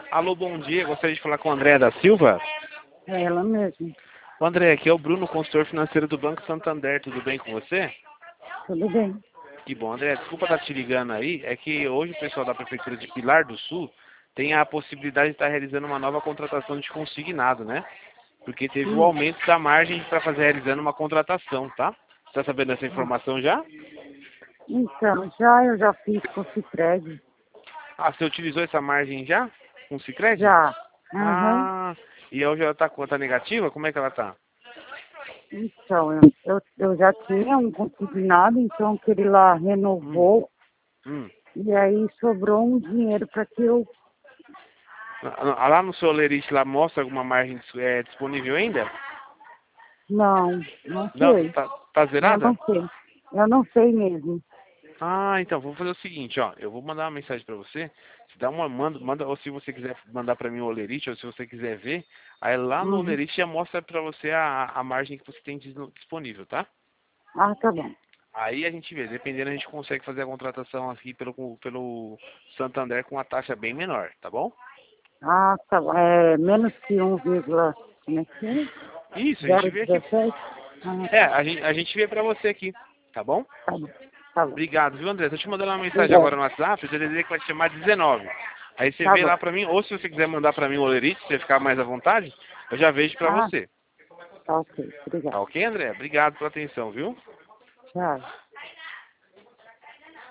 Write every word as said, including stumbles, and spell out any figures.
Alô, bom dia. Gostaria de falar com a Andréa da Silva. É ela mesmo. O André, aqui é o Bruno, consultor financeiro do Banco Santander. Tudo bem com você? Tudo bem. Que bom, André. Desculpa estar te ligando aí. É que hoje o pessoal da Prefeitura de Pilar do Sul tem a possibilidade de estar realizando uma nova contratação de consignado, né? Porque teve o Hum. aumento da margem para fazer realizando uma contratação, tá? Você está sabendo dessa informação já? Então, já eu já fiz com o Cicred. Ah, você utilizou essa margem já? Com o Sicredi? Já. Uhum. Ah, e hoje ela está com tá negativa? Como é que ela está? Então, eu, eu, eu já tinha um consignado, então aquele lá Hum, renovou. hum. E aí sobrou um dinheiro para que eu... Ah, lá no seu Lerite, lá mostra alguma margem é, disponível ainda? Não, não Não, sei. tá, tá Eu zerada? não sei. Eu não sei mesmo. Ah, então, vou fazer o seguinte, ó. Eu vou mandar uma mensagem pra você. Se dá uma, manda, manda, ou se você quiser mandar pra mim o Olerite, ou se você quiser ver, aí lá no Uhum. Olerite já mostra pra você a, a margem que você tem dis- disponível, tá? Ah, tá bom. Aí a gente vê, dependendo a gente consegue fazer a contratação aqui pelo, pelo Santander com uma taxa bem menor, tá bom? Ah, tá bom. É menos que um vírgula... Como é que é? Isso, a gente zero vê aqui. vírgula dezessete? Ah, É, a gente, a gente vê pra você aqui, tá bom? tá bom. Tá bom. Obrigado, viu, André? Tô te mandando uma mensagem agora Obrigado. no WhatsApp, eu dizer que vai te chamar dezenove. Aí você Tá vê bom. lá pra mim, ou se você quiser mandar pra mim o Olerite, se você ficar mais à vontade, eu já vejo pra Ah, você. tá ok. Tá Obrigado. ok, André? Obrigado pela atenção, viu? Tchau.